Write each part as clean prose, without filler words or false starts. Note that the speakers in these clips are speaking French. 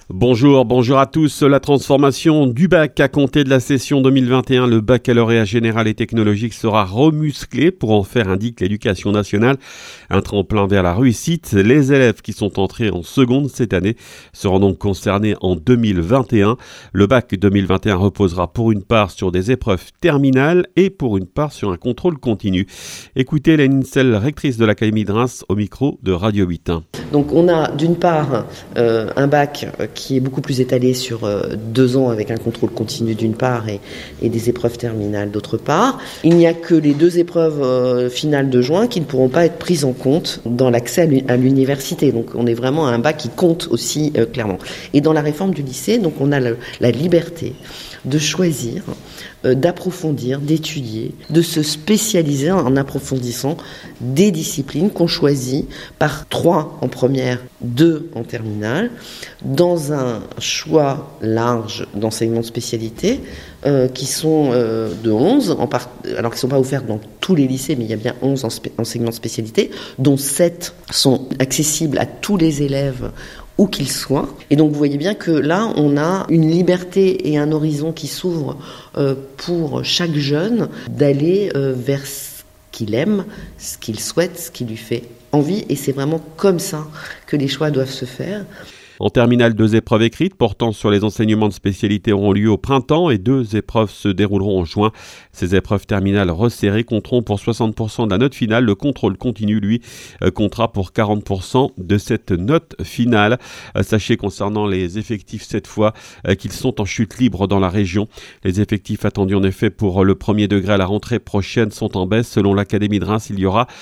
Bonjour à tous. La transformation du bac à compter de la session 2021, le baccalauréat général et technologique sera remusclé pour en faire, indique l'Éducation nationale, un tremplin vers la réussite. Les élèves qui sont entrés en seconde cette année seront donc concernés en 2021. Le bac 2021 reposera pour une part sur des épreuves terminales et pour une part sur un contrôle continu. Écoutez Hélène Insel, rectrice de l'Académie de Reims, au micro de Radio 8. Donc on a d'une part un bac qui est beaucoup plus étalé sur 2 ans avec un contrôle continu d'une part et des épreuves terminales d'autre part. Il n'y a que les 2 épreuves finales de juin qui ne pourront pas être prises en compte dans l'accès à l'université. Donc on est vraiment à un bac qui compte aussi clairement. Et dans la réforme du lycée, donc on a la liberté de choisir, d'approfondir, d'étudier, de se spécialiser en approfondissant des disciplines qu'on choisit par 3 en première, 2 en terminale, dans un choix large d'enseignements de spécialité qui sont de 11, alors qu'ils ne sont pas offerts dans tous les lycées, mais il y a bien 11 enseignements de spécialité, dont 7 sont accessibles à tous les élèves où qu'ils soient. Et donc vous voyez bien que là, on a une liberté et un horizon qui s'ouvrent pour chaque jeune d'aller vers ce qu'il aime, ce qu'il souhaite, ce qui lui fait envie. Et c'est vraiment comme ça que les choix doivent se faire. En terminale, 2 épreuves écrites portant sur les enseignements de spécialité auront lieu au printemps et 2 épreuves se dérouleront en juin. Ces épreuves terminales resserrées compteront pour 60% de la note finale. Le contrôle continu, lui, comptera pour 40% de cette note finale. Sachez concernant les effectifs cette fois qu'ils sont en chute libre dans la région. Les effectifs attendus en effet pour le premier degré à la rentrée prochaine sont en baisse. Selon l'Académie de Reims, il y aura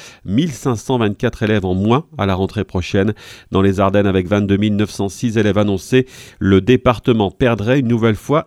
1524 élèves en moins à la rentrée prochaine. Dans les Ardennes, avec 22 906 élèves annoncés, le département perdrait une nouvelle fois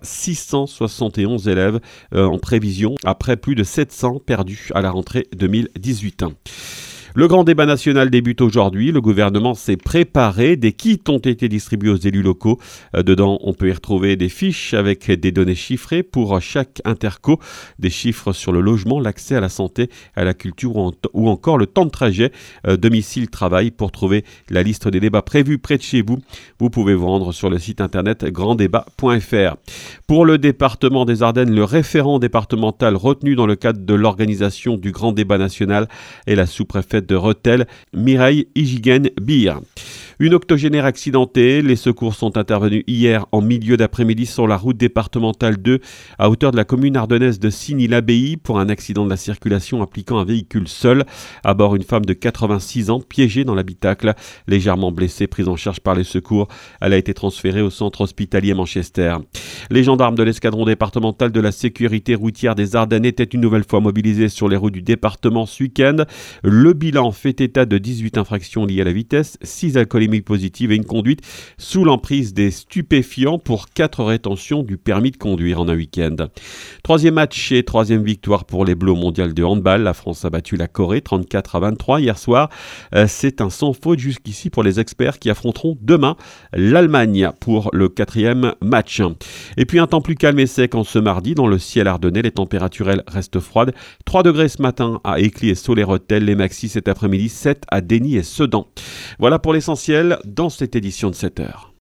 671 élèves en prévision, après plus de 700 perdus à la rentrée 2018. Le grand débat national débute aujourd'hui. Le gouvernement s'est préparé. Des kits ont été distribués aux élus locaux. Dedans, on peut y retrouver des fiches avec des données chiffrées pour chaque interco, des chiffres sur le logement, l'accès à la santé, à la culture ou encore le temps de trajet, domicile-travail. Pour trouver la liste des débats prévus près de chez vous, vous pouvez vous rendre sur le site internet granddébat.fr. Pour le département des Ardennes, le référent départemental retenu dans le cadre de l'organisation du grand débat national est la sous-préfète de Rethel, Mireille Igigen-Bir. Une octogénaire accidentée. Les secours sont intervenus hier en milieu d'après-midi sur la route départementale 2 à hauteur de la commune ardennaise de Signy-l'Abbaye pour un accident de la circulation impliquant un véhicule seul. À bord, une femme de 86 ans piégée dans l'habitacle, légèrement blessée, prise en charge par les secours. Elle a été transférée au centre hospitalier Manchester. Les gendarmes de l'escadron départemental de la sécurité routière des Ardennes étaient une nouvelle fois mobilisés sur les routes du département ce week-end. Le bilan fait état de 18 infractions liées à la vitesse, 6 alcoolémies positives et une conduite sous l'emprise des stupéfiants pour 4 rétentions du permis de conduire en un week-end. 3e match et 3e victoire pour les Bleus au mondial de handball. La France a battu la Corée 34-23 hier soir. C'est un sans faute jusqu'ici pour les experts qui affronteront demain l'Allemagne pour le 4e match. Et puis un temps plus calme et sec en ce mardi dans le ciel ardennais. Les températures restent froides. 3 degrés ce matin à Éclis et Soler-Rethel. Les maxis cet après-midi 7 à Dény et Sedan. Voilà pour l'essentiel dans cette édition de 7h.